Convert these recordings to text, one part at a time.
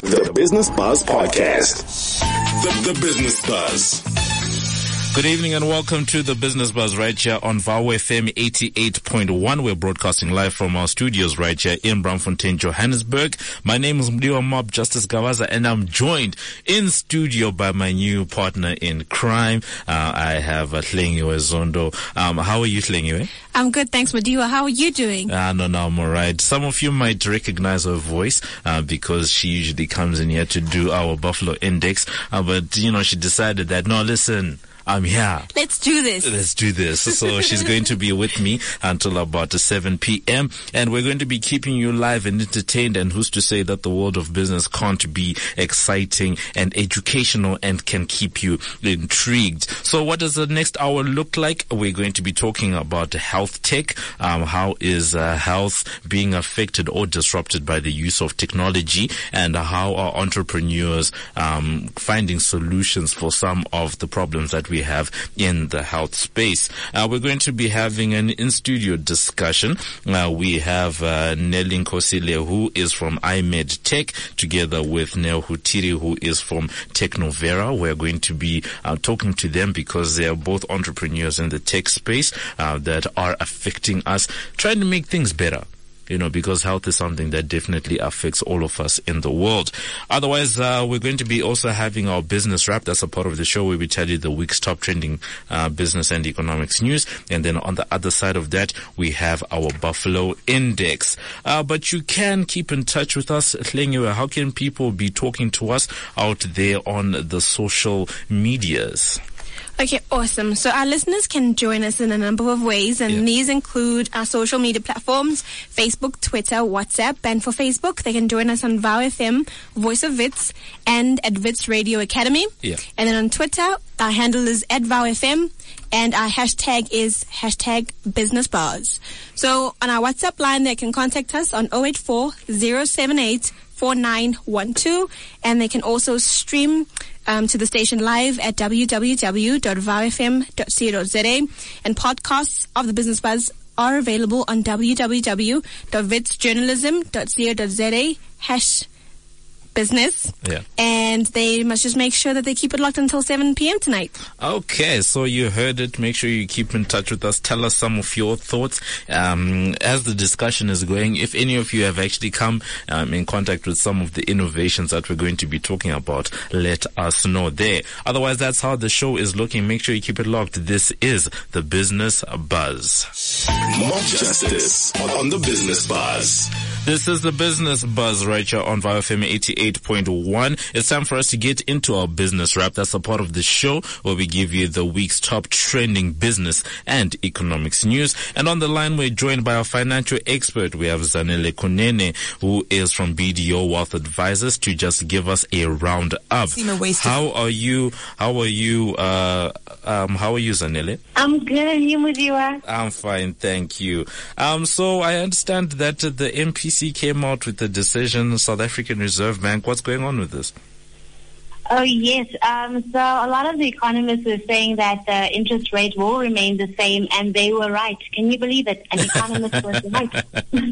The Business Buzz Podcast. The Business Buzz. Good evening and welcome to the Business Buzz right here on VOW FM 88.1. We're broadcasting live from our studios right here in Braamfontein, Johannesburg. My name is Mdiwa Mob Justice Gawaza, and I'm joined in studio by my new partner in crime. I have Hlengiwe Zondo. How are you, Hlengiwe? I'm good, thanks, Mdiwa. How are you doing? No, I'm alright. Some of you might recognize her voice because she usually comes in here to do our Buffalo Index. But, she decided that, no, listen, I'm here. Let's do this. So she's going to be with me until about 7 p.m. And we're going to be keeping you live and entertained. And who's to say that the world of business can't be exciting and educational and can keep you intrigued? So what does the next hour look like? We're going to be talking about health tech. How is health being affected or disrupted by the use of technology? And how are entrepreneurs finding solutions for some of the problems that we have in the health space? We're going to be having an in-studio discussion. We have Nelly Nkosile, who is from iMed Tech, together with Neo Hutiri, who is from Technovera. We're going to be talking to them because they are both entrepreneurs in the tech space that are affecting us, trying to make things better. Because health is something that definitely affects all of us in the world. Otherwise, we're going to be also having our business wrap. That's a part of the show where we tell you the week's top trending business and economics news. And then on the other side of that, we have our Buffalo Index. But you can keep in touch with us. Hlengiwe, how can people be talking to us out there on the social medias? Okay, awesome. So our listeners can join us in a number of ways, and these include our social media platforms, Facebook, Twitter, WhatsApp. And for Facebook, they can join us on VOW FM, Voice of Wits, and at Wits Radio Academy. Yeah. And then on Twitter, our handle is @VOW FM, and our hashtag is #BusinessBuzz. So on our WhatsApp line, they can contact us on 084 078 4912, and they can also stream to the station live at www.vowfm.co.za, and podcasts of the Business Buzz are available on www.vitsjournalism.co.za #business. And they must just make sure that they keep it locked until 7 p.m. tonight. Okay, so you heard it. Make sure you keep in touch with us. Tell us some of your thoughts as the discussion is going. If any of you have actually come in contact with some of the innovations that we're going to be talking about, let us know there. Otherwise, that's how the show is looking. Make sure you keep it locked. This is the Business Buzz. Mob Justice on the Business Buzz. This is the Business Buzz right here on VOW FM 88.1. It's time for us to get into our business wrap. That's a part of the show where we give you the week's top trending business and economics news. And on the line, we're joined by our financial expert. We have Zanele Kunene, who is from BDO Wealth Advisors, to just give us a round up. How are you, Zanele? I'm good. You, Mudiwa? I'm fine, thank you. So I understand that the MPC came out with a decision, South African Reserve Bank. What's going on with this? Oh, yes. So a lot of the economists were saying that the interest rate will remain the same, and they were right. Can you believe it? An economist was right.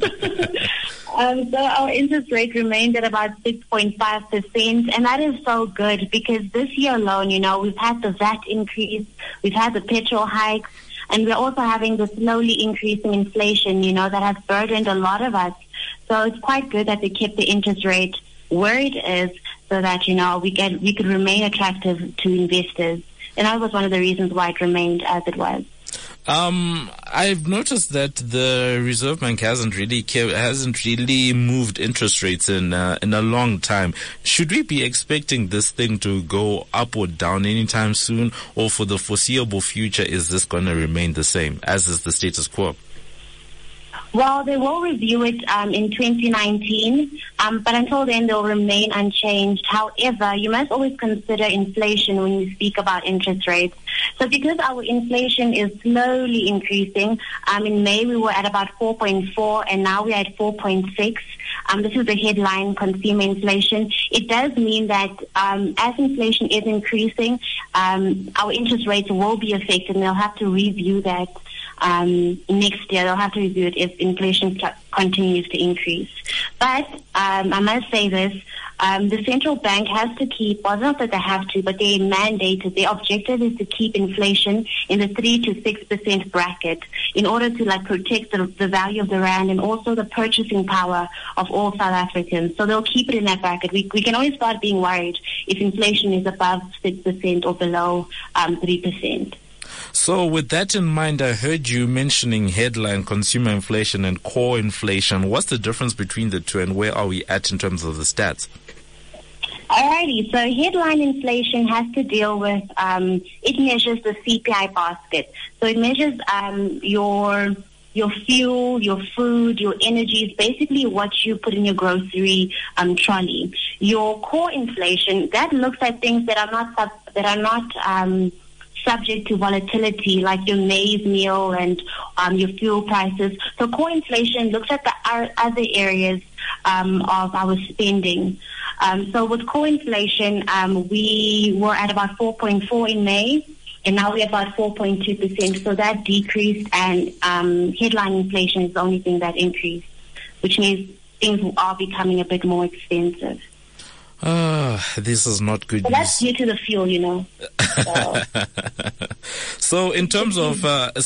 So our interest rate remained at about 6.5%, and that is so good because this year alone, we've had the VAT increase, we've had the petrol hikes, and we're also having the slowly increasing inflation, that has burdened a lot of us. So it's quite good that they kept the interest rate where it is so that, we could remain attractive to investors. And that was one of the reasons why it remained as it was. I've noticed that the Reserve Bank hasn't really moved interest rates in a long time. Should we be expecting this thing to go up or down anytime soon, or for the foreseeable future, is this going to remain the same as is the status quo? Well, they will review it in 2019, but until then they'll remain unchanged. However, you must always consider inflation when you speak about interest rates. So because our inflation is slowly increasing, in May we were at about 4.4 and now we're at 4.6. This is the headline consumer inflation. It does mean that as inflation is increasing, our interest rates will be affected, and they'll have to review that next year. They'll have to review it if inflation continues to increase. But I must say this, the central bank has to keep, well, not that they have to, but they mandated, their objective is to keep inflation in the 3 to 6% bracket in order to protect the value of the rand and also the purchasing power of all South Africans. So they'll keep it in that bracket. We can always start being worried if inflation is above 6% or below 3%. So with that in mind, I heard you mentioning headline consumer inflation and core inflation. What's the difference between the two, and where are we at in terms of the stats? Alrighty, so headline inflation has to deal with, it measures the CPI basket. So it measures your fuel, your food, your energies, basically what you put in your grocery trolley. Your core inflation, that looks at things that are not subject to volatility, like your maize meal and your fuel prices. So core inflation looks at the other areas of our spending. So with core inflation, we were at about 4.4 in May, and now we're about 4.2%. So that decreased, and headline inflation is the only thing that increased, which means things are becoming a bit more expensive. This is not good news. That's due to the fuel, you know. So in terms of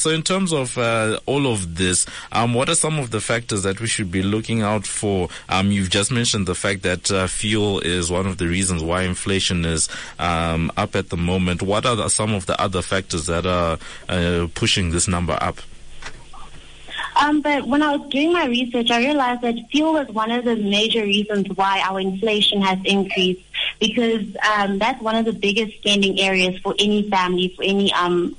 all of this, what are some of the factors that we should be looking out for? You've just mentioned the fact that fuel is one of the reasons why inflation is up at the moment. What are some of the other factors that are pushing this number up? But when I was doing my research, I realized that fuel was one of the major reasons why our inflation has increased, because that's one of the biggest spending areas for any family, for any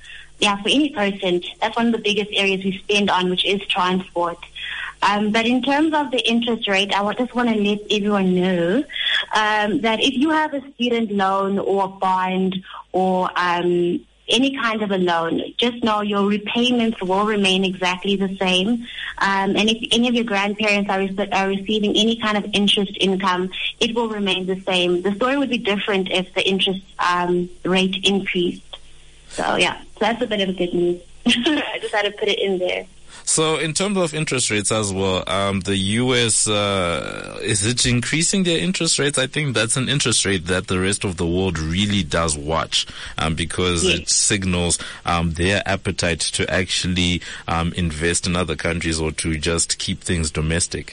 person. That's one of the biggest areas we spend on, which is transport. But in terms of the interest rate, I just want to let everyone know that if you have a student loan or a bond or any kind of a loan, just know your repayments will remain exactly the same. And if any of your grandparents are receiving any kind of interest income, it will remain the same. The story would be different if the interest rate increased. So yeah, so that's a bit of a good news. I just had to put it in there. So in terms of interest rates as well, the U.S., is it increasing their interest rates? I think that's an interest rate that the rest of the world really does watch, because it signals their appetite to actually invest in other countries or to just keep things domestic.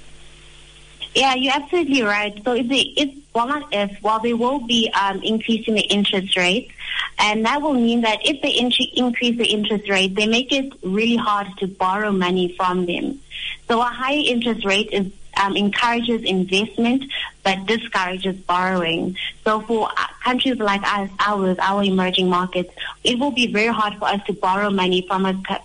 Yeah, you're absolutely right. So they will be increasing the interest rate, and that will mean that if they increase the interest rate, they make it really hard to borrow money from them. So a higher interest rate encourages investment but discourages borrowing. So for countries like ours, our emerging markets, it will be very hard for us to borrow money from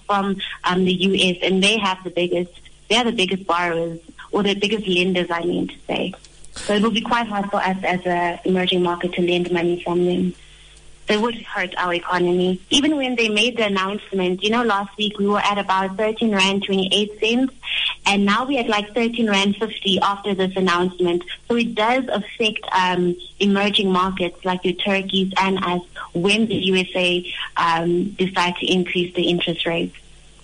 the US, and they are the biggest borrowers, or the biggest lenders, I mean to say. So it will be quite hard for us as an emerging market to lend money from them. They would hurt our economy. Even when they made the announcement, last week we were at about 13 Rand 28 cents, and now we're at like 13 Rand 50 after this announcement. So it does affect emerging markets like your Turkeys and us when the USA decide to increase the interest rates.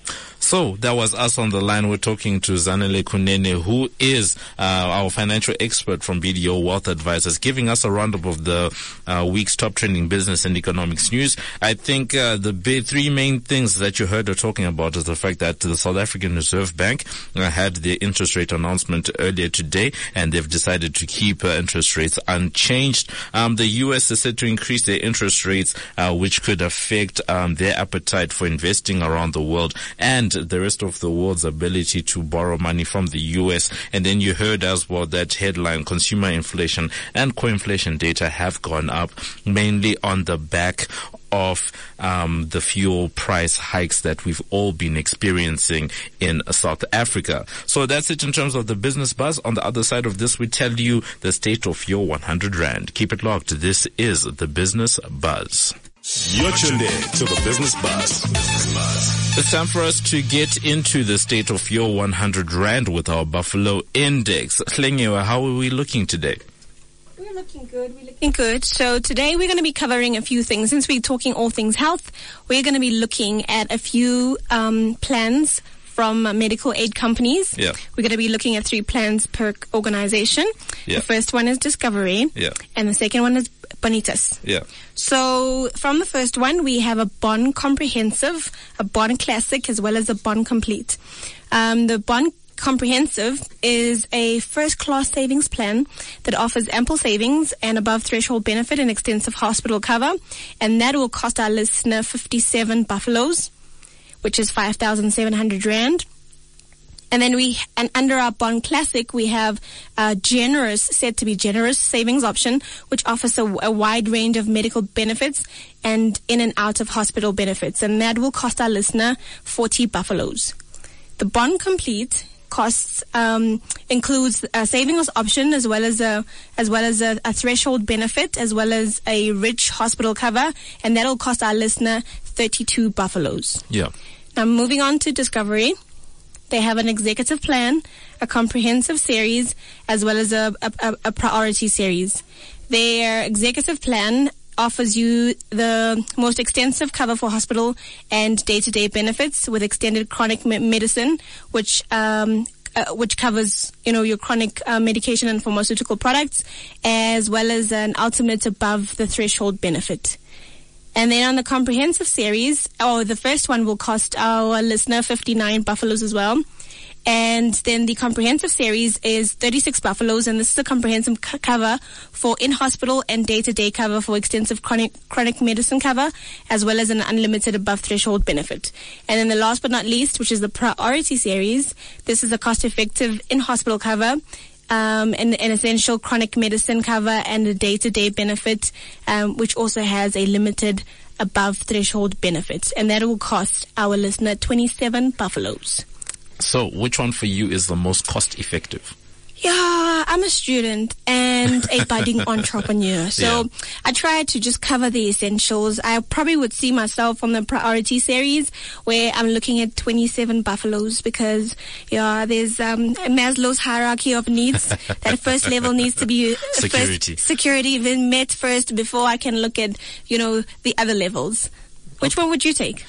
So that was us on the line. We're talking to Zanele Kunene, who is our financial expert from BDO Wealth Advisors, giving us a roundup of the week's top trending business and economics news. I think the three main things that you heard her talking about is the fact that the South African Reserve Bank had their interest rate announcement earlier today, and they've decided to keep interest rates unchanged. The U.S. is set to increase their interest rates, which could affect their appetite for investing around the world and the rest of the world's ability to borrow money from the U.S. And then you heard as well that headline consumer inflation and core inflation data have gone up, mainly on the back of the fuel price hikes that we've all been experiencing in South Africa. So that's it in terms of the business buzz. On the other side of this, we tell you the state of your 100 Rand. Keep it locked. This is the Business Buzz. You're tuned in to the Business Buzz. It's time for us to get into the state of your 100 Rand with our Buffalo Index. Hlengiwe, how are we looking today? We're looking good. So today we're going to be covering a few things. Since we're talking all things health, we're going to be looking at a few plans from medical aid companies. Yeah. We're going to be looking at 3 plans per organization. Yeah. The first one is Discovery. Yeah. And the second one is Bonitas. Yeah. So from the first one, we have a Bond Comprehensive, a Bond Classic, as well as a Bond Complete. The Bond Comprehensive is a first-class savings plan that offers ample savings and above-threshold benefit and extensive hospital cover, and that will cost our listener 57 buffaloes, which is 5,700 rand. And then under our Bond Classic, we have a said to be generous savings option, which offers a wide range of medical benefits and in and out of hospital benefits, and that will cost our listener 40 buffaloes. The Bond Complete costs includes a savings option as well as a threshold benefit as well as a rich hospital cover, and that'll cost our listener 32 buffaloes. Yeah. Now moving on to Discovery, they have an executive plan, a comprehensive series, as well as a priority series. Their executive plan offers you the most extensive cover for hospital and day-to-day benefits with extended chronic medicine, which covers, your chronic medication and pharmaceutical products, as well as an ultimate above the threshold benefit. And then on the comprehensive series, the first one will cost our listener 59 buffaloes as well. And then the comprehensive series is 36 buffaloes, and this is a comprehensive cover for in-hospital and day-to-day cover for extensive chronic medicine cover, as well as an unlimited above-threshold benefit. And then the last but not least, which is the priority series, this is a cost-effective in-hospital cover, an essential chronic medicine cover, and a day-to-day benefit, which also has a limited above-threshold benefit. And that will cost our listener 27 buffaloes. So which one for you is the most cost effective? Yeah, I'm a student and a budding entrepreneur. So I try to just cover the essentials. I probably would see myself on the priority series where I'm looking at 27 buffaloes because, there's Maslow's hierarchy of needs. That first level needs to be security been met first before I can look at, the other levels. Which one would you take?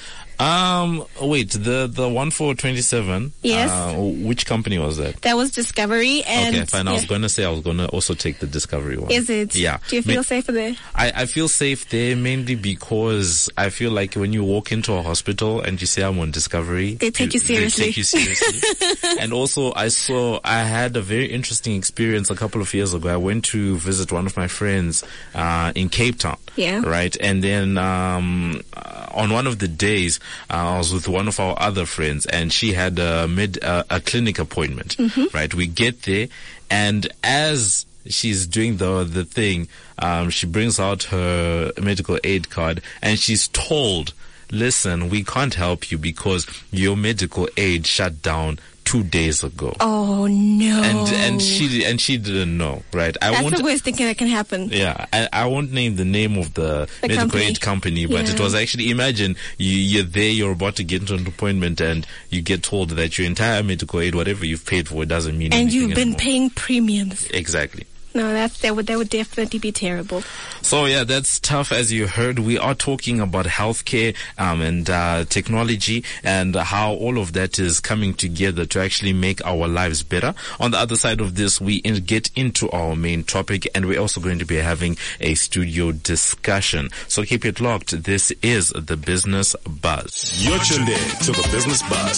Wait, the one for 27. Yes. Which company was that? That was Discovery. And okay, fine. I was gonna say I was gonna also take the Discovery one. Is it? Yeah. Do you feel safer there? I feel safe there mainly because I feel like when you walk into a hospital and you say I'm on Discovery, they take you seriously. They take you seriously. And also I had a very interesting experience a couple of years ago. I went to visit one of my friends in Cape Town. Yeah. Right, and then on one of the days, I was with one of our other friends, and she had a clinic appointment. Mm-hmm. Right, we get there, and as she's doing the thing, she brings out her medical aid card, and she's told, "Listen, we can't help you because your medical aid shut down 2 days ago." Oh no! And she didn't know, right? That's the worst thing that can happen. Yeah, I won't name the name of the medical aid company, but it was actually, imagine you're there, you're about to get into an appointment, and you get told that your entire medical aid, whatever you've paid for, it doesn't mean anything. And you've been anymore. Paying premiums. Exactly. No, that would definitely be terrible. So yeah, that's tough. As you heard, we are talking about healthcare and technology and how all of that is coming together to actually make our lives better. On the other side of this, we get into our main topic, and we're also going to be having a studio discussion. So keep it locked. This is the Business Buzz. You're tuned in to the Business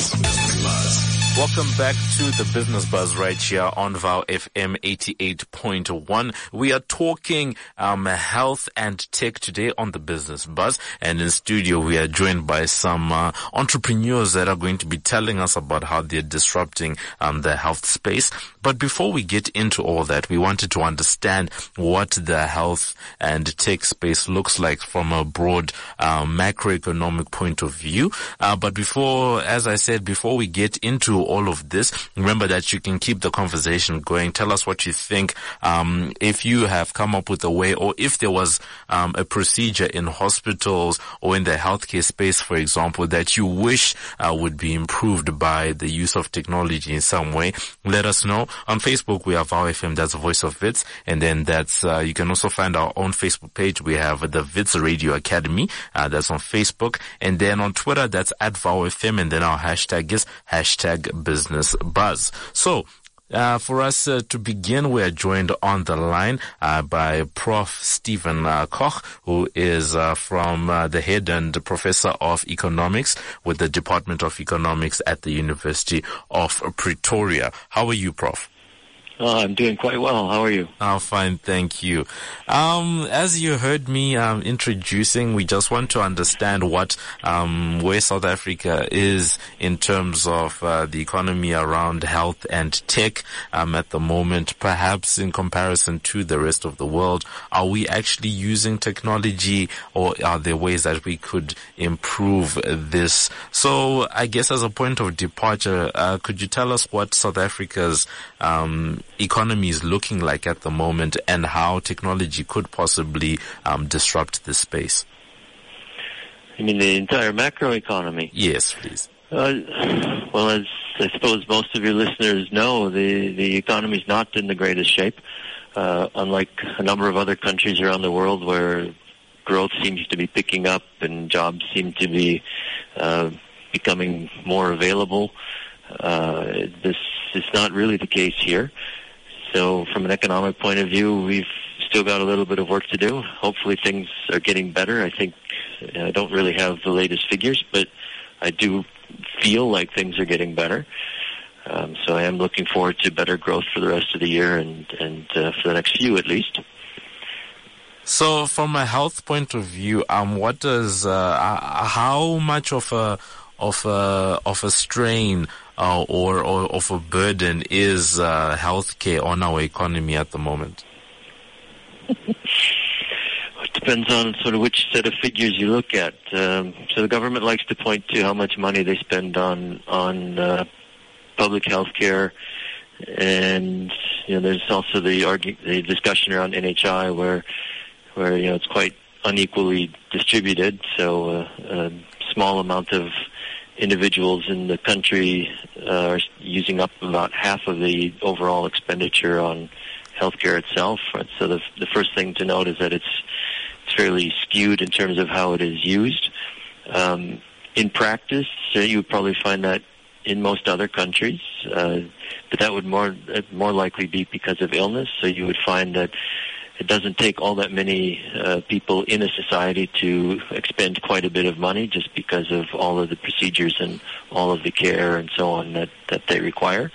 Buzz. Welcome back to the Business Buzz right here on Vow FM 88.1. We are talking health and tech today on the Business Buzz, and in studio we are joined by some entrepreneurs that are going to be telling us about how they're disrupting the health space. But before we get into all that, we wanted to understand what the health and tech space looks like from a broad macroeconomic point of view. But before we get into all of this. Remember that you can keep the conversation going. Tell us what you think. If you have come up with a way, or if there was a procedure in hospitals or in the healthcare space, for example, that you wish would be improved by the use of technology in some way, let us know. On Facebook, we have our FM, that's Voice of Wits, and then that's you can also find our own Facebook page. We have the Wits Radio Academy, that's on Facebook, and then on Twitter, that's at VowFM, and then our hashtag is #BusinessBuzz. So, for us to begin, we are joined on the line by Prof. Stephen Koch, who is from the head and professor of economics with the Department of Economics at the University of Pretoria. How are you, Prof? I'm doing quite well. How are you? Oh, fine, thank you. As you heard me introducing, we just want to understand what where South Africa is in terms of the economy around health and tech at the moment, perhaps in comparison to the rest of the world. Are we actually using technology, or are there ways that we could improve this? So I guess as a point of departure, could you tell us what South Africa's economy is looking like at the moment, and how technology could possibly disrupt this space? You mean the entire macroeconomy? Yes, please. Well, as I suppose most of your listeners know, the economy is not in the greatest shape. Unlike a number of other countries around the world where growth seems to be picking up and jobs seem to be becoming more available, this is not really the case here. So from an economic point of view, we've still got a little bit of work to do. Hopefully things are getting better. I think I don't really have the latest figures, but I do feel like things are getting better. So I am looking forward to better growth for the rest of the year and for the next few at least. So from a health point of view, what does how much of a strain or of a burden is healthcare on our economy at the moment? It depends on sort of which set of figures you look at. So the government likes to point to how much money they spend on public health care, and there's also the discussion around NHI where it's quite unequally distributed. So a small amount of individuals in the country are using up about half of the overall expenditure on healthcare itself. So the first thing to note is that it's fairly skewed in terms of how it is used. In practice, you would probably find that in most other countries, but that would more likely be because of illness. So you would find that it doesn't take all that many people in a society to expend quite a bit of money just because of all of the procedures and all of the care and so on that they require.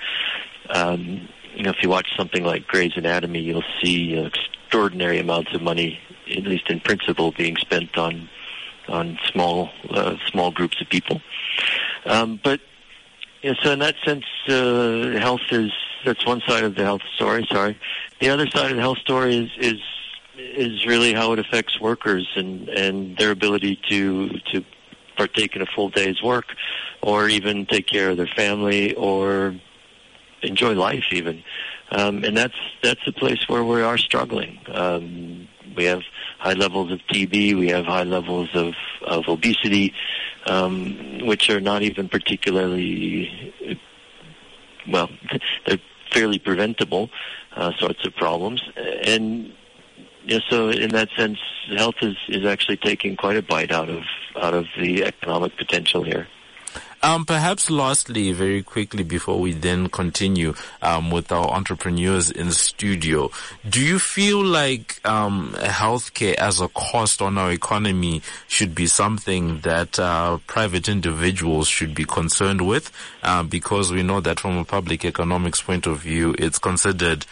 If you watch something like Grey's Anatomy, you'll see extraordinary amounts of money, at least in principle, being spent on small groups of people. But so in that sense, health that's one side of the health story. The other side of the health story is really how it affects workers and their ability to partake in a full day's work, or even take care of their family, or enjoy life even. And that's a place where we are struggling. We have high levels of TB, we have high levels of obesity, which are not even particularly, well, they're fairly preventable sorts of problems. And so in that sense, health is actually taking quite a bite out of the economic potential here. Perhaps lastly, very quickly before we then continue with our entrepreneurs in the studio, do you feel like healthcare as a cost on our economy should be something that private individuals should be concerned with? Because we know that from a public economics point of view, it's considered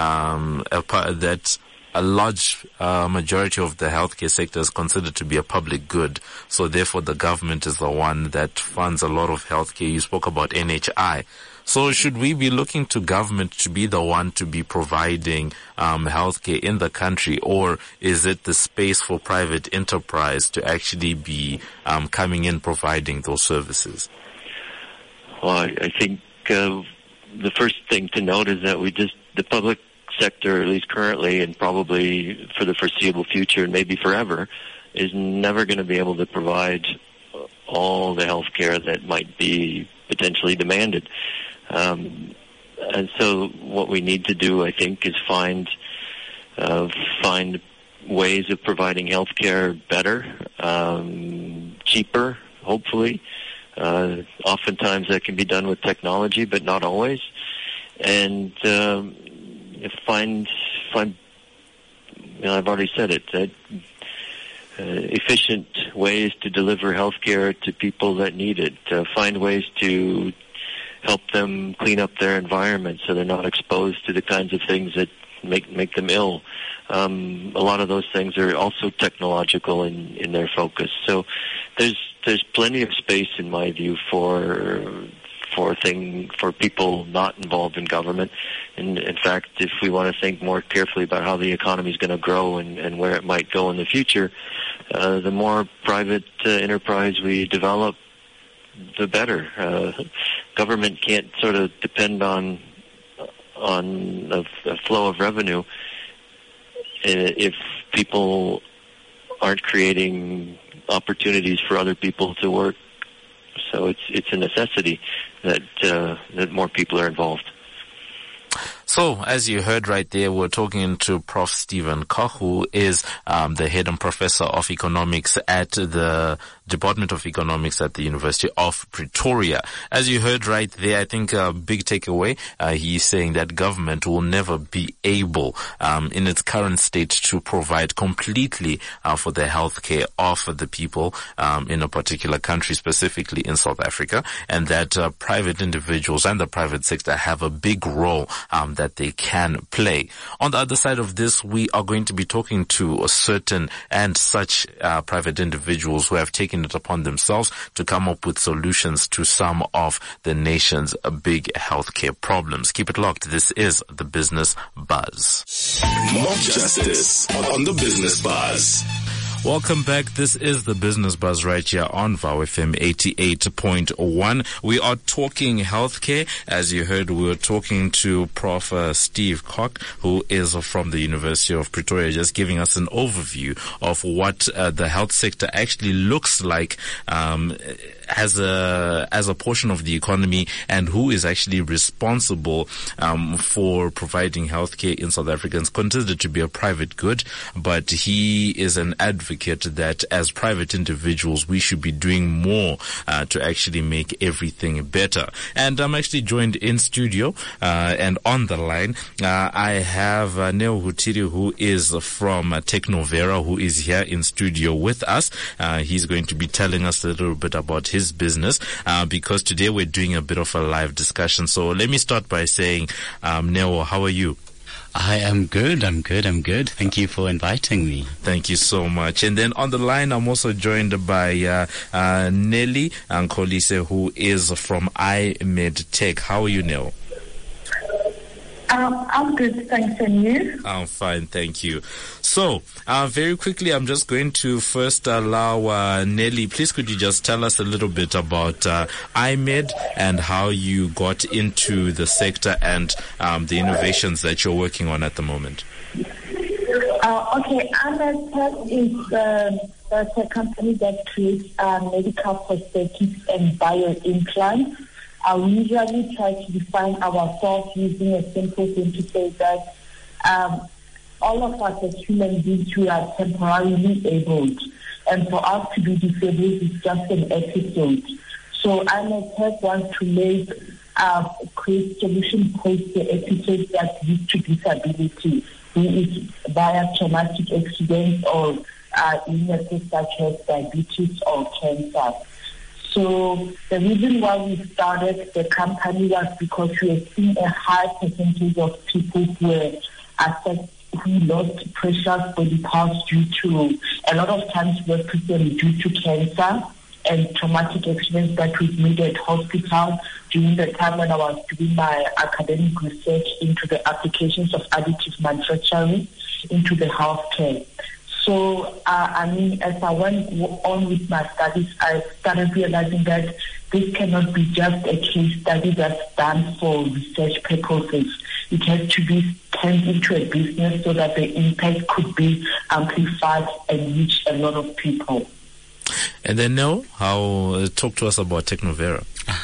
that a large majority of the healthcare sector is considered to be a public good. So therefore the government is the one that funds a lot of healthcare. You spoke about NHI. So should we be looking to government to be the one to be providing healthcare in the country, or is it the space for private enterprise to actually be coming in providing those services? Well, I think the first thing to note is that the public sector, at least currently and probably for the foreseeable future and maybe forever, is never going to be able to provide all the health care that might be potentially demanded. And so what we need to do, I think, is find ways of providing health care better, cheaper, hopefully. Oftentimes that can be done with technology, but not always. And find I've already said it, efficient ways to deliver health care to people that need it. Find ways to help them clean up their environment so they're not exposed to the kinds of things that make them ill. A lot of those things are also technological in their focus. So there's plenty of space, in my view, for people not involved in government. And in fact, if we want to think more carefully about how the economy is going to grow and where it might go in the future, the more private enterprise we develop, the better. Government can't sort of depend on a flow of revenue if people aren't creating opportunities for other people to work. So it's a necessity that more people are involved. So, as you heard right there, we're talking to Prof. Stephen Koch, who is the head and professor of economics at the Department of Economics at the University of Pretoria. As you heard right there, I think a big takeaway, he's saying that government will never be able, in its current state, to provide completely for the healthcare of the people in a particular country, specifically in South Africa, and that private individuals and the private sector have a big role that they can play. On the other side of this, we are going to be talking to a certain and such private individuals who have taken it upon themselves to come up with solutions to some of the nation's big healthcare problems. Keep it locked. This is The Business Buzz. More justice on The Business Buzz. Welcome back. This is The Business Buzz right here on VOW FM 88.1. We are talking healthcare. As you heard, we were talking to Prof. Steve Koch, who is from the University of Pretoria, just giving us an overview of what the health sector actually looks like as a portion of the economy, and who is actually responsible for providing healthcare in South Africa. It's considered to be a private good, but he is an advocate that as private individuals we should be doing more to actually make everything better. And I'm actually joined in studio and on the line I have Neo Hutiri, who is from Technovera, who is here in studio with us. He's going to be telling us a little bit about his business because today we're doing a bit of a live discussion. So let me start by saying, Neo, how are you? I am good. I'm good. Thank you for inviting me. Thank you so much. And then on the line, I'm also joined by Nelly Nkolise, who is from iMed Tech. How are you, Nell? I'm good, thanks, and you? I'm fine, thank you. So, very quickly, I'm just going to first allow Nelly, please could you just tell us a little bit about iMed and how you got into the sector and the innovations that you're working on at the moment? Okay, iMed Tech is a company that creates medical prosthetics and bioimplants. We usually try to define ourselves using a simple thing to say that all of us as human beings, we are temporarily abled. And for us to be disabled is just an episode. So iMed Tech wants to create solutions post the episodes that lead to disability, be it via traumatic accidents or illnesses such as diabetes or cancer. So the reason why we started the company was because we have seen a high percentage of people who lost precious body parts due to, a lot of times represented due to cancer and traumatic accidents that we've made at hospital during the time when I was doing my academic research into the applications of additive manufacturing into the healthcare. So So, as I went on with my studies, I started realizing that this cannot be just a case study that's done for research purposes. It has to be turned into a business so that the impact could be amplified and reach a lot of people. And then talk to us about Technovera.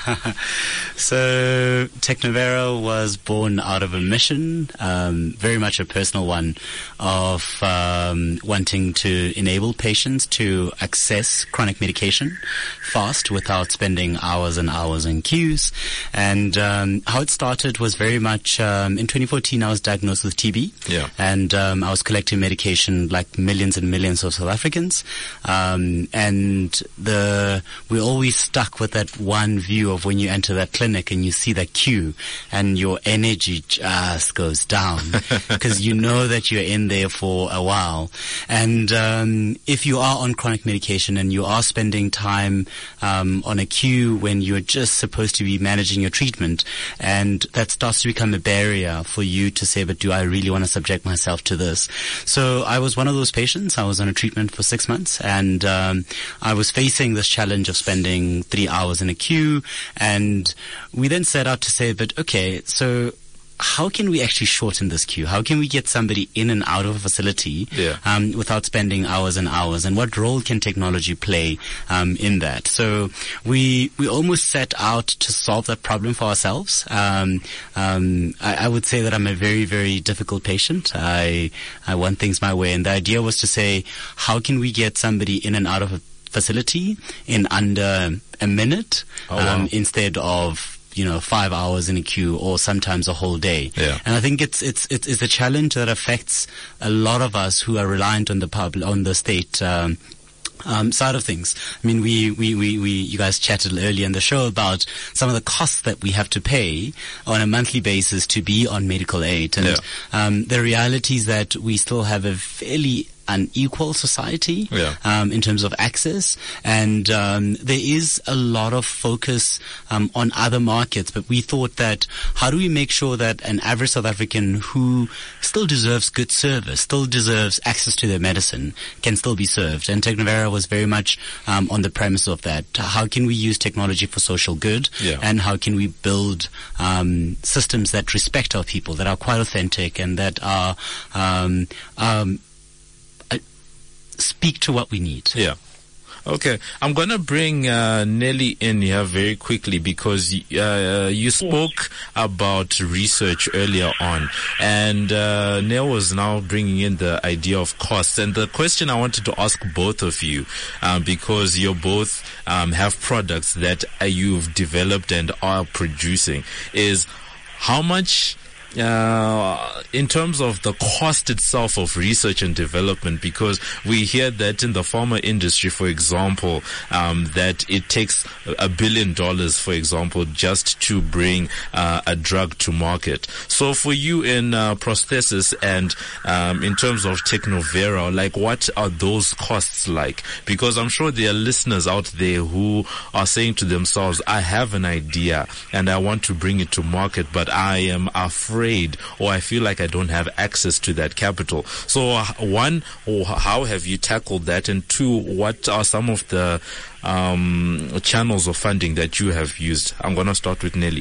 So Technovera was born out of a mission, very much a personal one, of wanting to enable patients to access chronic medication fast without spending hours and hours in queues. And how it started was very much in 2014 I was diagnosed with TB. Yeah. And I was collecting medication like millions and millions of South Africans. And we're always stuck with that one view of when you enter that clinic and you see that queue and your energy just goes down because you know that you're in there for a while. And if you are on chronic medication and you are spending time on a queue when you're just supposed to be managing your treatment, and that starts to become a barrier for you to say, but do I really want to subject myself to this? So I was one of those patients. I was on a treatment for 6 months, and I was facing this challenge of spending 3 hours in a queue. And we then set out to say, but okay, so how can we actually shorten this queue? How can we get somebody in and out of a facility without spending hours and hours? And what role can technology play in that? So we almost set out to solve that problem for ourselves. I would say that I'm a very, very difficult patient. I want things my way. And the idea was to say, how can we get somebody in and out of a facility in under a minute instead of 5 hours in a queue or sometimes a whole day. Yeah. And I think it's a challenge that affects a lot of us who are reliant on the state side of things. I mean, you guys chatted earlier in the show about some of the costs that we have to pay on a monthly basis to be on medical aid. And the reality is that we still have a fairly unequal society in terms of access, and there is a lot of focus on other markets, but we thought that how do we make sure that an average South African who still deserves good service, still deserves access to their medicine, can still be served? And Technovera was very much on the premise of that. How can we use technology for social good, and how can we build systems that respect our people, that are quite authentic, and that are speak to what we need. Yeah. Okay. I'm going to bring Nelly in here very quickly because you spoke about research earlier on, and Nell was now bringing in the idea of costs. And the question I wanted to ask both of you, because you both have products that you've developed and are producing, is how much in terms of the cost itself of research and development, because we hear that in the pharma industry, for example, that it takes $1 billion, for example, just to bring a drug to market. So for you in prosthesis and in terms of Technovera, like what are those costs like? Because I'm sure there are listeners out there who are saying to themselves, I have an idea and I want to bring it to market, but I am afraid or I feel like I don't have access to that capital. So one, how have you tackled that? And two, what are some of the channels of funding that you have used? I'm going to start with Nelly.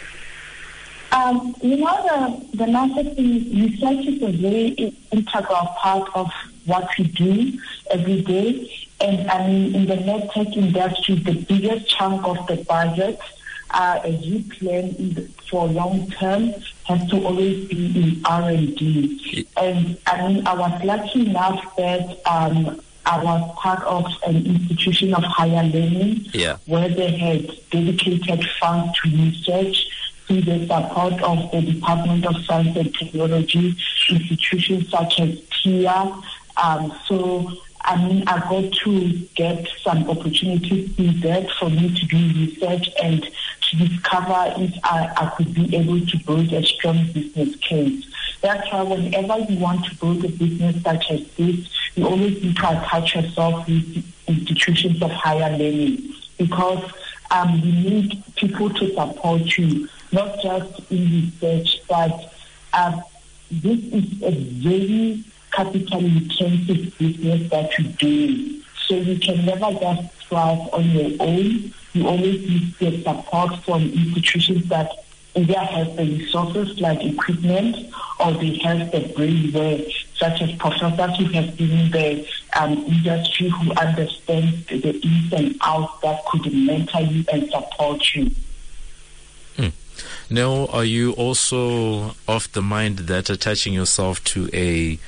The nice thing is research is a very integral part of what we do every day. And I mean, in the medtech industry, the biggest chunk of the budget as you plan for long term has to always be in R&D. And I mean, I was lucky enough that I was part of an institution of higher learning where they had dedicated funds to research through the support of the Department of Science and Technology, institutions such as TIA. So I mean, I got to get some opportunities in that for me to do research and to discover if I could be able to build a strong business case. That's why whenever you want to build a business such as this, you always need to attach yourself with institutions of higher learning, because you need people to support you, not just in research, but this is a very capital-intensive business that you do. So you can never just thrive on your own. You always need the support from institutions that either have the resources like equipment, or they have the brainware, such as professors who have been in the industry, who understand the ins and outs, that could mentor you and support you. Now, are you also of the mind that attaching yourself to a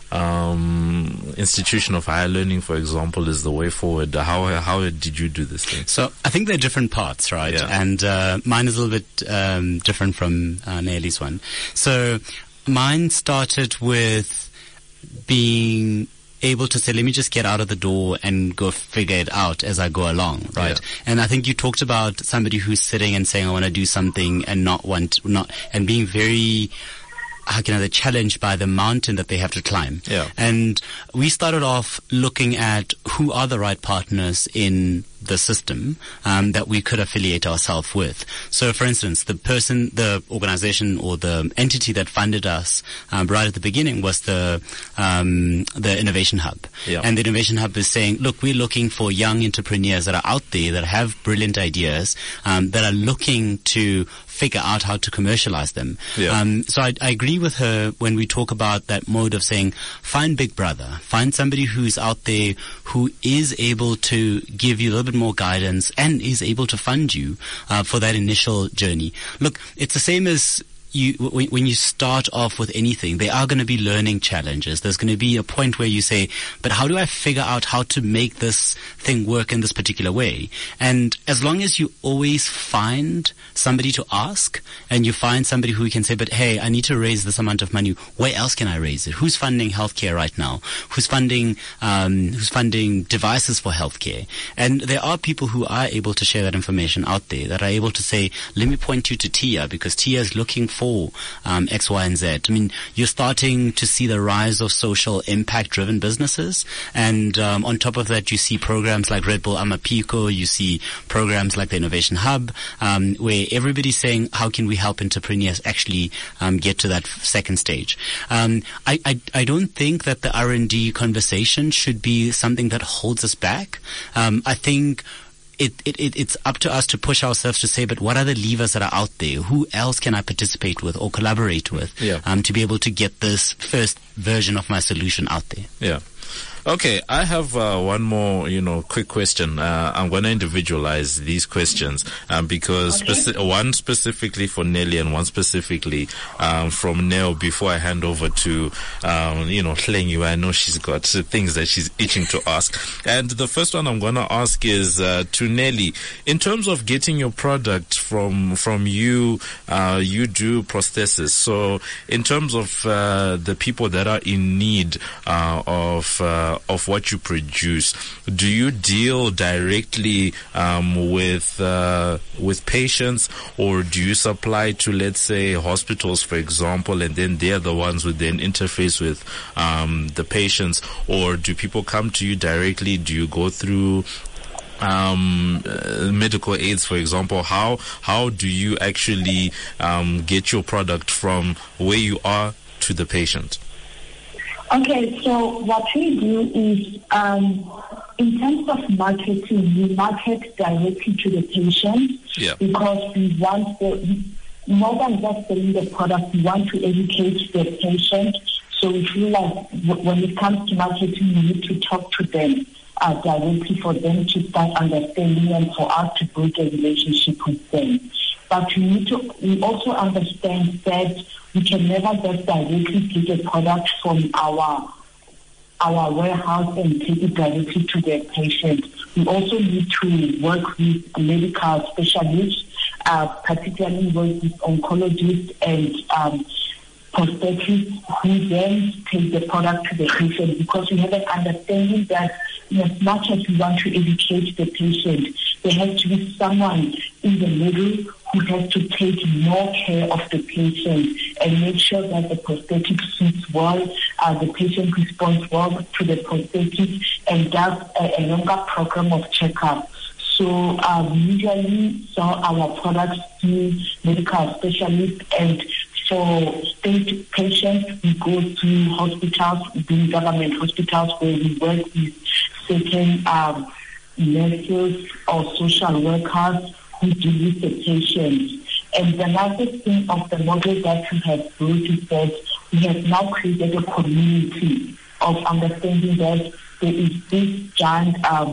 institution of higher learning, for example, is the way forward? How did you do this thing? So I think there are different parts, right? Yeah. And mine is a little bit different from Nelly's one. So mine started with being able to say, let me just get out of the door and go figure it out as I go along, right? Yeah. And I think you talked about somebody who's sitting and saying, I want to do something, and and being very, challenged by the mountain that they have to climb. Yeah. And we started off looking at who are the right partners in the system that we could affiliate ourselves with. So, for instance, the organization or the entity that funded us right at the beginning was the Innovation Hub. Yeah. And the Innovation Hub is saying, look, we're looking for young entrepreneurs that are out there, that have brilliant ideas, that are looking to figure out how to commercialize them. Yeah. So I agree with her when we talk about that mode of saying, find Big Brother, find somebody who's out there who is able to give you a little bit more guidance and is able to fund you for that initial journey. Look, it's the same as when you start off with anything, there are going to be learning challenges. There's going to be a point where you say, but how do I figure out how to make this thing work in this particular way? And as long as you always find somebody to ask, and you find somebody who can say, but hey, I need to raise this amount of money. Where else can I raise it? Who's funding healthcare right now? Who's funding devices for healthcare? And there are people who are able to share that information out there, that are able to say, let me point you to Tia, because Tia is looking for X, Y, and Z. I mean, you're starting to see the rise of social impact-driven businesses, and on top of that, you see programs like Red Bull Amaphiko, you see programs like the Innovation Hub, where everybody's saying, how can we help entrepreneurs actually get to that second stage? I don't think that the R&D conversation should be something that holds us back. I think it's up to us to push ourselves to say, but what are the levers that are out there? Who else can I participate with or collaborate with to be able to get this first version of my solution out there? Yeah. Okay, I have one more, quick question. I'm going to individualize these questions because one specifically for Nelly and one specifically from Neo before I hand over to, Hlengiwe. I know she's got things that she's itching to ask. And the first one I'm going to ask is to Nelly. In terms of getting your product from you, you do prosthesis. So in terms of the people that are in need of what you produce, do you deal directly with patients, or do you supply to, let's say, hospitals, for example, and then they're the ones who then interface with the patients, or do people come to you directly? Do you go through medical aids, for example? How do you actually get your product from where you are to the patient? Okay, so what we do is, in terms of marketing, we market directly to the patient because we want more than just selling the product, we want to educate the patient. So we feel like when it comes to marketing, we need to talk to them directly for them to start understanding and for us to build a relationship with them. But we also understand that we can never just directly take a product from our warehouse and take it directly to the patient. We also need to work with medical specialists, particularly work with oncologists and prosthetists, who then take the product to the patient, because we have an understanding that as much as we want to educate the patient, there has to be someone in the middle who has to take more care of the patient and make sure that the prosthetic suits well, the patient responds well to the prosthetic, and does a longer program of checkup. So we usually sell our products to medical specialists and for state patients, we go to hospitals, being government hospitals, where we work with certain nurses or social workers who deal with the patients. And the nicest thing of the model that we have built is that we have now created a community of understanding that there is this giant,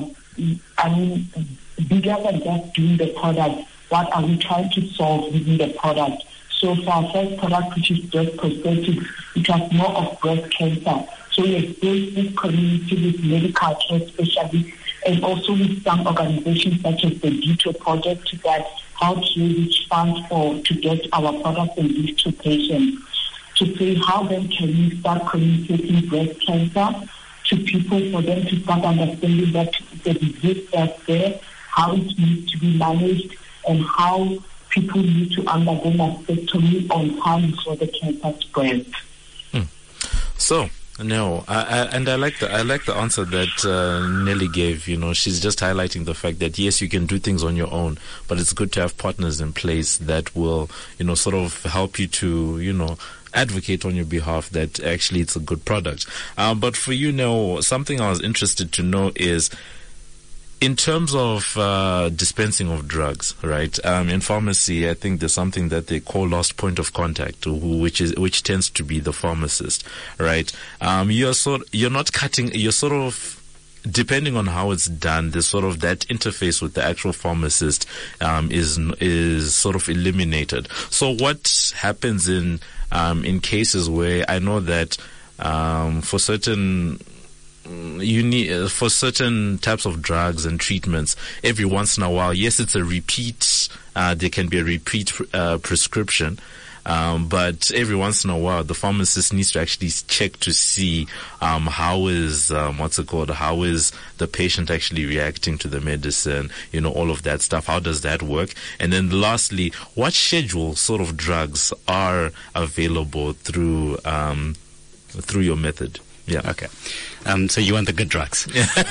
bigger than just doing the product. What are we trying to solve within the product? So for our first product, which is breast prosthetics, it has more of breast cancer. So we have built this community with medical care specialists and also with some organizations such as the DITO project that help to reach funds to get our products and give to patients. To say how then can we start communicating breast cancer to people for them to start understanding that the disease that's there, how it needs to be managed, and how people need to undergo mastectomy on time before the cancer spreads. So, no, I like the answer that Nelly gave. You know, she's just highlighting the fact that yes, you can do things on your own, but it's good to have partners in place that will, sort of help you to, advocate on your behalf that actually it's a good product. But for something I was interested to know is, in terms of dispensing of drugs, right? In pharmacy, I think there's something that they call last point of contact, which tends to be the pharmacist, right? You're sort of depending on how it's done, there's sort of that interface with the actual pharmacist is sort of eliminated. So what happens in cases where I know that for certain types of drugs and treatments, every once in a while, yes, it's a repeat, there can be a repeat prescription, but every once in a while, the pharmacist needs to actually check to see how is the patient actually reacting to the medicine, all of that stuff. How does that work? And then lastly, what schedule sort of drugs are available through your method? Yeah. Okay. So you want the good drugs.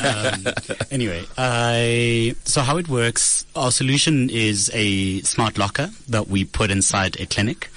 Anyway, so how it works, our solution is a smart locker that we put inside a clinic,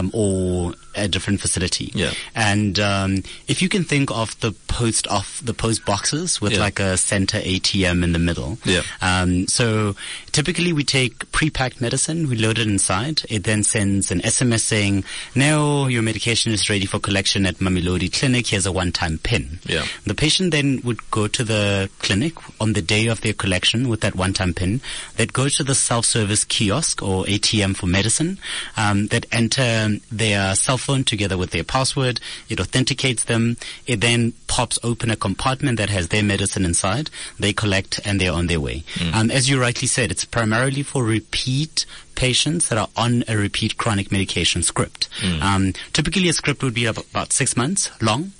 or a different facility. Yeah. And if you can think of the post boxes with like a center ATM in the middle. Yeah. So typically we take pre-packed medicine, we load it inside. It then sends an SMS saying, now your medication is ready for collection at Mamelodi Clinic. Here's a one-time PIN. Yeah. The patient then would go to the clinic on the day of their collection with that one-time PIN. They'd go to the self-service kiosk or ATM for medicine. They'd enter their cell phone together with their password. It authenticates them. It then pops open a compartment that has their medicine inside. They collect and they're on their way. As you rightly said, it's primarily for repeat patients that are on a repeat chronic medication script. Typically a script would be about 6 months long.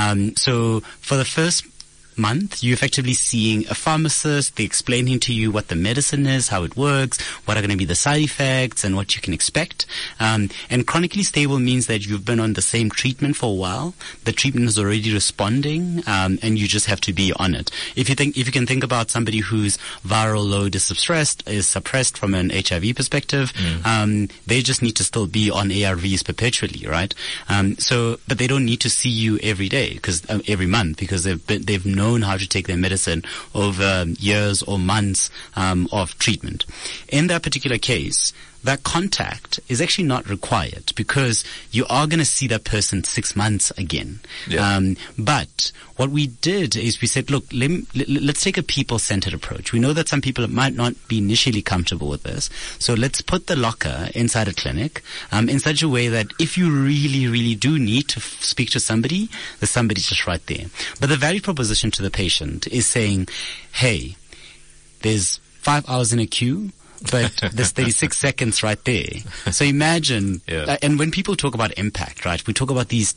So for the first month, you're effectively seeing a pharmacist. They're explaining to you what the medicine is, how it works, what are going to be the side effects, and what you can expect. And chronically stable means that you've been on the same treatment for a while. The treatment is already responding, and you just have to be on it. If you can think about somebody whose viral load is suppressed from an HIV perspective, they just need to still be on ARVs perpetually, right? But they don't need to see you every day every month, because they've known how to take their medicine over years or months of treatment. In that particular case, that contact is actually not required, because you are going to see that person 6 months again. Yeah. But what we did is we said, look, let's take a people-centered approach. We know that some people might not be initially comfortable with this. So let's put the locker inside a clinic in such a way that if you really, really do need to speak to somebody, there's somebody just right there. But the value proposition to the patient is saying, hey, there's 5 hours in a queue, but there's 36 seconds right there. So imagine, and when people talk about impact, right, we talk about these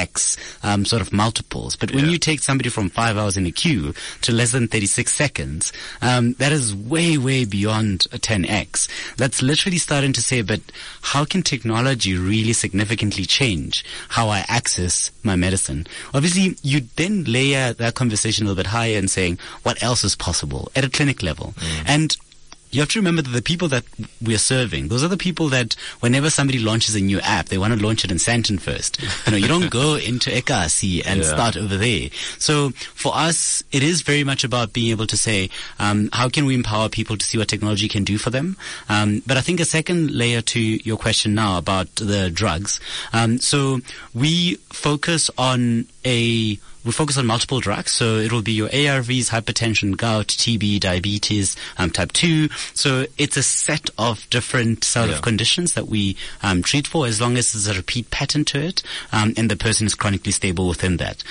10x sort of multiples. But when you take somebody from 5 hours in a queue to less than 36 seconds, that is way, way beyond a 10x. That's literally starting to say, but how can technology really significantly change how I access my medicine? Obviously, you then layer that conversation a little bit higher and saying, what else is possible at a clinic level? And you have to remember that the people that we're serving, those are the people that whenever somebody launches a new app, they want to launch it in Sandton first. You don't go into Ekasi and start over there. So for us, it is very much about being able to say, how can we empower people to see what technology can do for them? But I think a second layer to your question now about the drugs. So we focus on multiple drugs. So it will be your ARVs, hypertension, gout, TB, diabetes, type 2. So it's a set of different sort of conditions that we treat for, as long as there's a repeat pattern to it, and the person is chronically stable within that.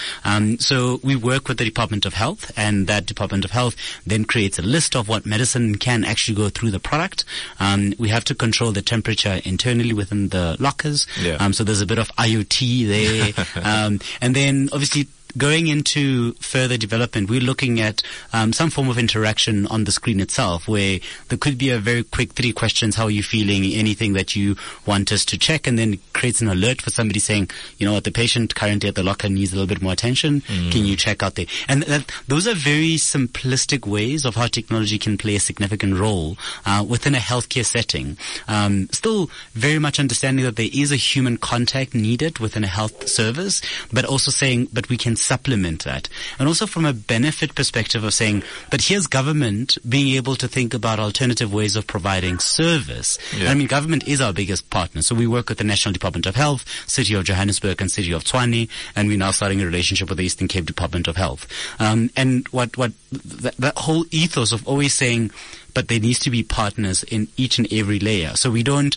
So we work with the Department of Health, and that Department of Health then creates a list of what medicine can actually go through the product. We have to control the temperature internally within the lockers. So there's a bit of IoT there. And then obviously going into further development, we're looking at some form of interaction on the screen itself, where there could be a very quick 3 questions. How are you feeling? Anything that you want us to check, and then it creates an alert for somebody saying, you know what, the patient currently at the locker needs a little bit more attention. Can you check out there? And those are very simplistic ways of how technology can play a significant role within a healthcare setting. Still very much understanding that there is a human contact needed within a health service, but also saying, but we can supplement that. And also from a benefit perspective of saying, but here's government being able to think about alternative ways of providing service. I mean, government is our biggest partner. So we work with the National Department of Health, City of Johannesburg and City of Tshwane, and we're now starting a relationship with the Eastern Cape Department of Health. And what that whole ethos of always saying, but there needs to be partners in each and every layer. So we don't,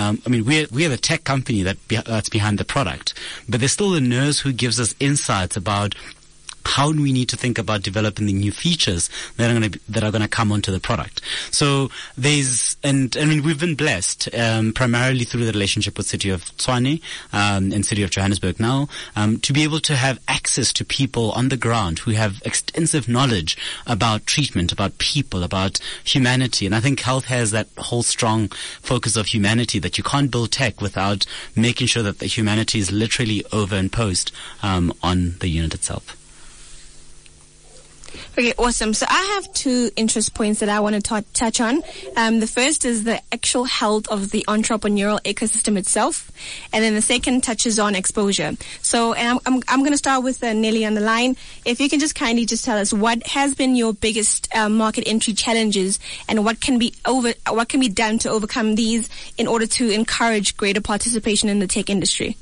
we're the tech company that's behind the product, but there's still a nurse who gives us insights about how do we need to think about developing the new features that are going to come onto the product. So we've been blessed, primarily through the relationship with City of Tshwane, and City of Johannesburg now, to be able to have access to people on the ground who have extensive knowledge about treatment, about people, about humanity. And I think health has that whole strong focus of humanity, that you can't build tech without making sure that the humanity is literally overimposed, on the unit itself. Okay, awesome. So I have 2 interest points that I want to touch on. The first is the actual health of the entrepreneurial ecosystem itself, and then the second touches on exposure. So, and I'm going to start with Nelly on the line. If you can just kindly just tell us what has been your biggest market entry challenges, and what can be done to overcome these in order to encourage greater participation in the tech industry.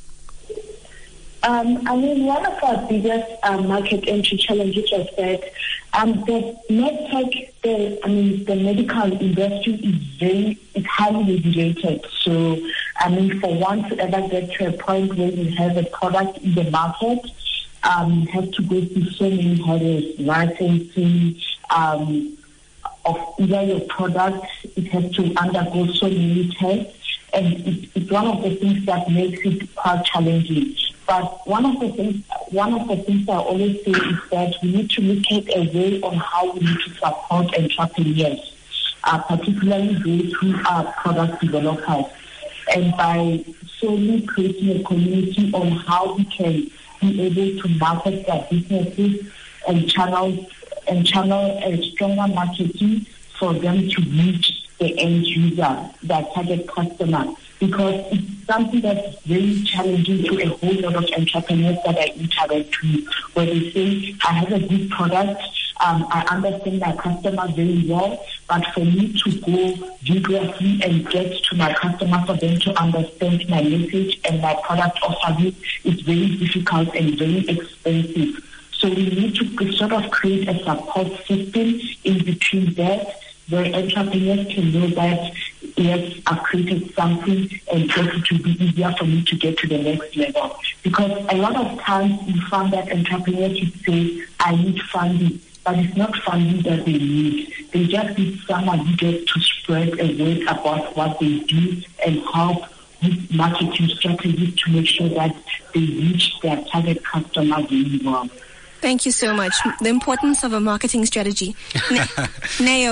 One of our biggest market entry challenges was that the medtech, the medical industry is highly regulated. So, for one to ever get to a point where you have a product in the market, you have to go through so many hurdles, licensing of either your product. It has to undergo so many tests, and it's one of the things that makes it quite challenging. But one of the things I always say is that we need to look at a way on how we need to support entrepreneurs, particularly those who are product developers, and by solely creating a community on how we can be able to market their businesses and channel a stronger marketing for them to reach the end user, their target customer. Because it's something that's very challenging to a whole lot of entrepreneurs that I interact with, where they say, I have a good product, I understand my customer very well, but for me to go vigorously and get to my customer, for them to understand my message and my product offering, is very difficult and very expensive. So we need to sort of create a support system in between that, where entrepreneurs can know that, yes, I've created something and it will be easier for me to get to the next level. Because a lot of times we find that entrepreneurs would say, I need funding, but it's not funding that they need. They just need someone who gets to spread a word about what they do and help with marketing strategies to make sure that they reach their target customer very well. Thank you so much. The importance of a marketing strategy. Neo.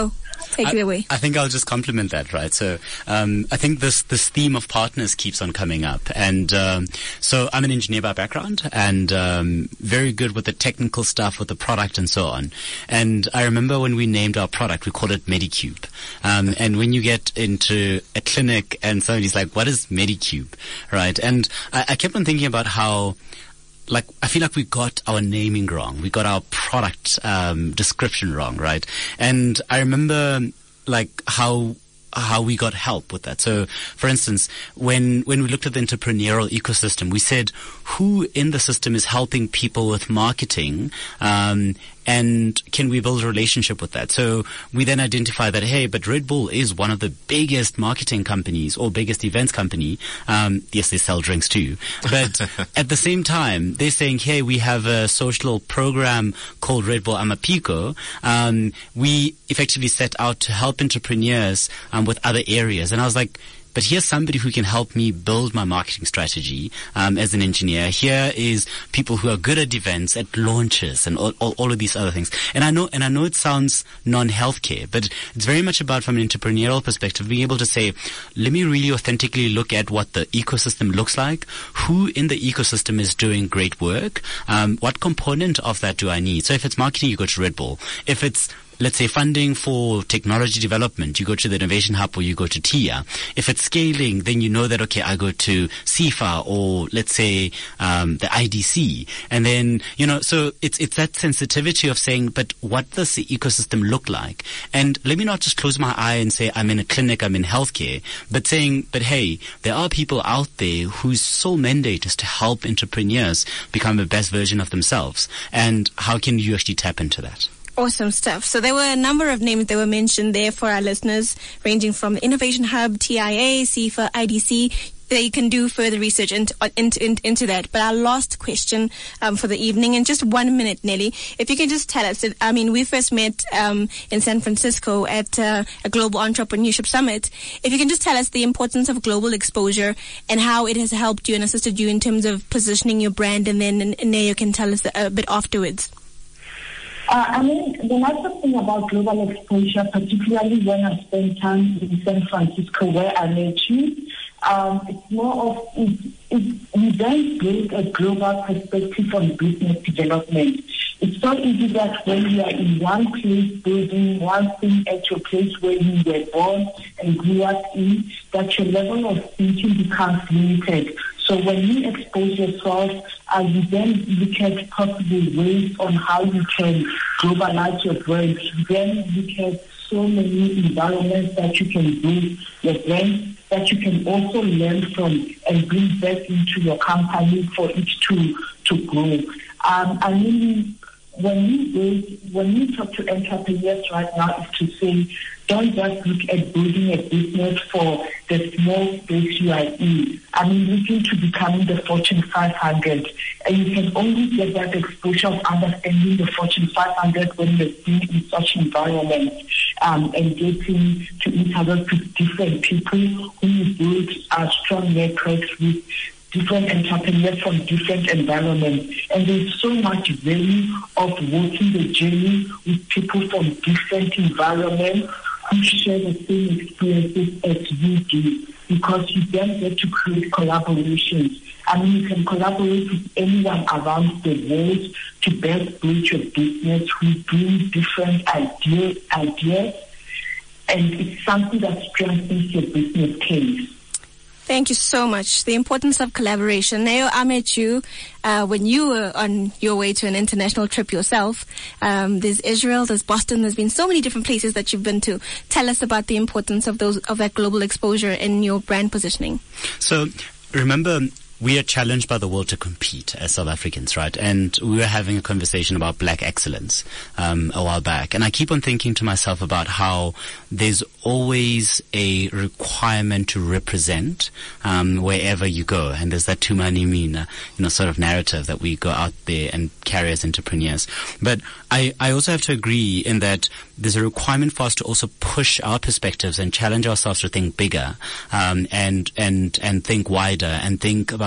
Take it away. I think I'll just compliment that, right? So I think this theme of partners keeps on coming up. And so I'm an engineer by background and very good with the technical stuff, with the product and so on. And I remember when we named our product, we called it Medicube. And when you get into a clinic and somebody's like, what is Medicube, right? And I kept on thinking about how, like, I feel like we got our naming wrong. We got our product description wrong, right? And I remember, like, how we got help with that. So, for instance, when we looked at the entrepreneurial ecosystem, we said, who in the system is helping people with marketing, and can we build a relationship with that? So we then identify that, hey, but Red Bull is one of the biggest marketing companies or biggest events company. Yes, they sell drinks too. But at the same time, they're saying, hey, we have a social program called Red Bull Amaphiko. We effectively set out to help entrepreneurs with other areas. And I was like, but here's somebody who can help me build my marketing strategy as an engineer. Here is people who are good at events, at launches, and all of these other things. And I know it sounds non-healthcare, but it's very much about, from an entrepreneurial perspective, being able to say, let me really authentically look at what the ecosystem looks like, who in the ecosystem is doing great work, what component of that do I need. So if it's marketing, you go to Red Bull. If it's, let's say, funding for technology development, you go to the Innovation Hub or you go to TIA. If it's scaling, then you know that, okay, I go to CIFA or, let's say, the IDC. And then, so it's that sensitivity of saying, but what does the ecosystem look like? And let me not just close my eye and say, I'm in a clinic, I'm in healthcare, but saying, but hey, there are people out there whose sole mandate is to help entrepreneurs become the best version of themselves. And how can you actually tap into that? Awesome stuff. So there were a number of names that were mentioned there for our listeners, ranging from Innovation Hub, TIA, CIFA, IDC. They can do further research into that. But our last question for the evening, in just 1 minute, Nelly, if you can just tell us, we first met in San Francisco at a Global Entrepreneurship Summit. If you can just tell us the importance of global exposure and how it has helped you and assisted you in terms of positioning your brand, and then Neo can tell us a bit afterwards. The nice thing about global exposure, particularly when I spend time in San Francisco where I met you, it's more of, we then build a global perspective on business development. It's so easy that when you are in one place building one thing at your place where you were born and grew up in, that your level of thinking becomes limited. So when you expose yourself, you then look at possible ways on how you can globalize your brand. You then look at so many environments that you can build your brand, that you can also learn from and bring back into your company for it to grow. When we talk to entrepreneurs right now, is to say, don't just look at building a business for the small space you are in. Looking to becoming the Fortune 500. And you can only get that exposure of understanding the Fortune 500 when you're being in such environments and getting to interact with different people who you build strong networks with, different entrepreneurs from different environments. And there's so much value of walking the journey with people from different environments who share the same experiences as you do, because you then get to create collaborations. You can collaborate with anyone around the world to best build your business who bring different ideas, and it's something that strengthens your business case. Thank you so much. The importance of collaboration. Neo, I met you when you were on your way to an international trip yourself. There's Israel, there's Boston, there's been so many different places that you've been to. Tell us about the importance of that global exposure in your brand positioning. So remember, we are challenged by the world to compete as South Africans, right? And we were having a conversation about black excellence a while back. And I keep on thinking to myself about how there's always a requirement to represent wherever you go. And there's that Tumani Mina, sort of narrative that we go out there and carry as entrepreneurs. But I also have to agree in that there's a requirement for us to also push our perspectives and challenge ourselves to think bigger and think wider and think about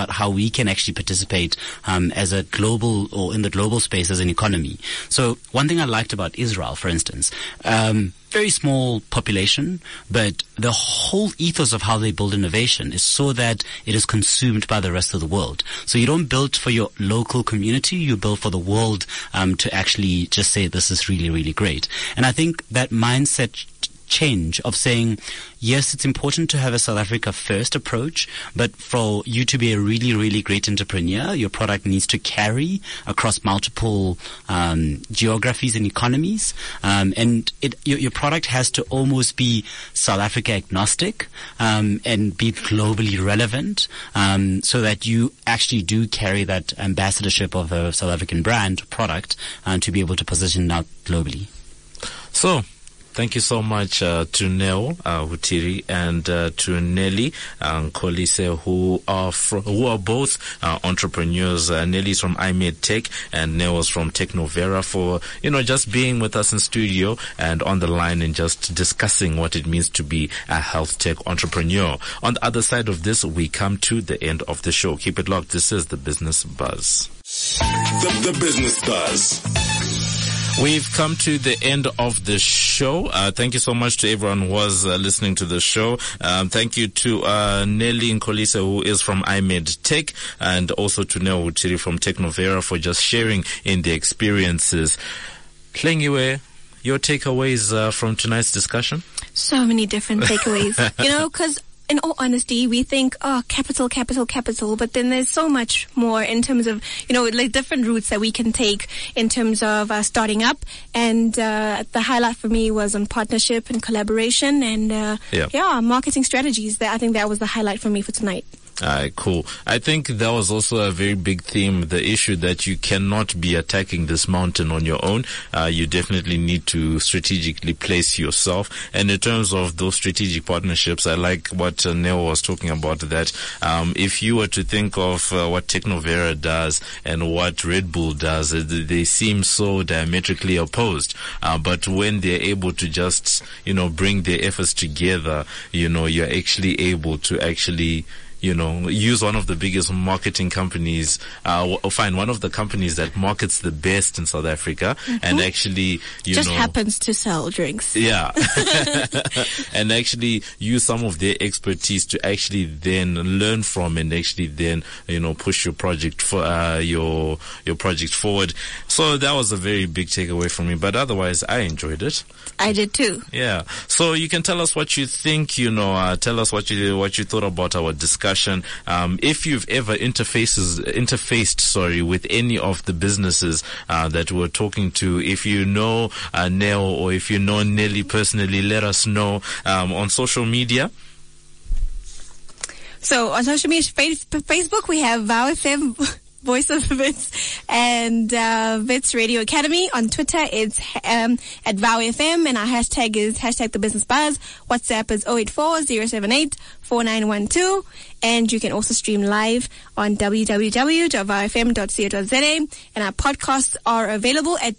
about how we can actually participate as a global or in the global space as an economy. So one thing I liked about Israel, for instance, very small population, but the whole ethos of how they build innovation is so that it is consumed by the rest of the world. So you don't build for your local community, you build for the world to actually just say this is really, really great. And I think that mindset change of saying, yes, it's important to have a South Africa first approach, but for you to be a really, really great entrepreneur, your product needs to carry across multiple geographies and economies. And your product has to almost be South Africa agnostic and be globally relevant, so that you actually do carry that ambassadorship of a South African brand product to be able to position it out globally. So, thank you so much to Neo Hutiri and to Nelly Kolise, who are both entrepreneurs. Nelly's from iMed Tech and Neo's from Technovera, for just being with us in studio and on the line and just discussing what it means to be a health tech entrepreneur. On the other side of this, we come to the end of the show. Keep it locked. This is the Business Buzz. The Business Buzz. We've come to the end of the show. Thank you so much to everyone who was listening to the show. Thank you to Nelly Nkolisa, who is from iMed Tech, and also to Neo Hutiri from Technovera for just sharing in the experiences. Hlengiwe, your takeaways from tonight's discussion? So many different takeaways. Because in all honesty, we think, capital, but then there's so much more in terms of, like different routes that we can take in terms of starting up. And the highlight for me was on partnership and collaboration and, marketing strategies. I think that was the highlight for me for tonight. Cool. I think that was also a very big theme, the issue that you cannot be attacking this mountain on your own. You definitely need to strategically place yourself. And in terms of those strategic partnerships, I like what Neo was talking about, that if you were to think of what Technovera does and what Red Bull does, they seem so diametrically opposed. But when they're able to just, bring their efforts together, you're actually able to actually use one of the biggest marketing companies, find one of the companies that markets the best in South Africa, and actually, just happens to sell drinks. Yeah. And actually use some of their expertise to actually then learn from and actually then, push your project for, your project forward. So that was a very big takeaway from me, but otherwise I enjoyed it. I did too. Yeah. So you can tell us what you think, tell us what you thought about our discussion. If you've ever interfaced with any of the businesses that we're talking to, if you know Neo or if you know Nelly personally, let us know on social media. So on social media, Facebook, we have Vow FM, Voice of Wits, and Wits Radio Academy. On Twitter, it's at Vow FM, and our hashtag is #TheBusinessBuzz. WhatsApp is 084-078-4912, and you can also stream live on www.vowfm.co.za, and our podcasts are available at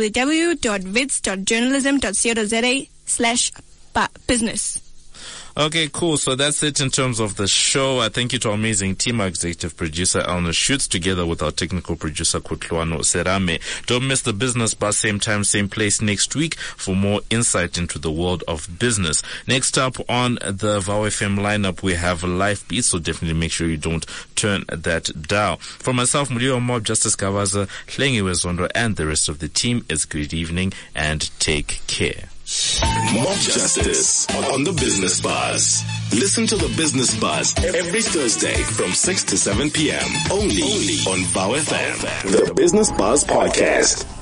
www.wits.journalism.co.za/business. Okay, cool. So that's it in terms of the show. Thank you to our amazing team, our executive producer, Elna Schutz, together with our technical producer, Kutluano Serame. Don't miss the Business Buzz, same time, same place next week for more insight into the world of business. Next up on the Vow FM lineup, we have Life Beats, so definitely make sure you don't turn that dial. For myself, Mulio Mob, Justice Kavaza, Hlengiwe Zondo, and the rest of the team, it's good evening and take care. Mob Justice on the Business Buzz. Listen to the Business Buzz every Thursday from 6 to 7 p.m. Only on Vow FM. The Business Buzz Podcast.